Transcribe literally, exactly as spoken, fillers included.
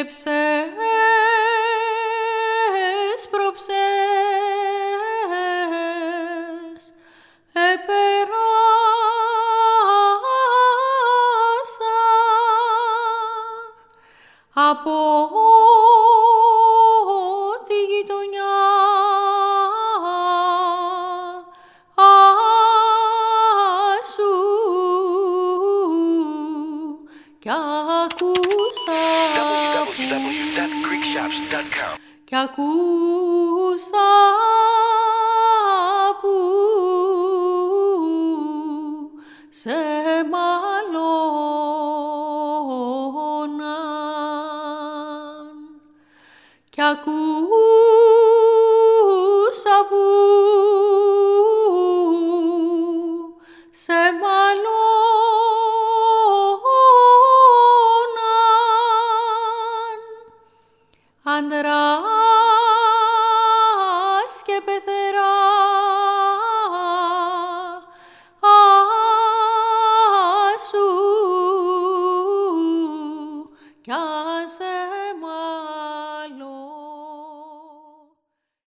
έψες, επεράσα από τη γειτονιά σου κι ακούσα double-u double-u double-u dot greek shops dot com κι ακούσα που σε μαλώναν κι ακούσα που σε μαλώναν αντράς και πεθερά σου κι άσε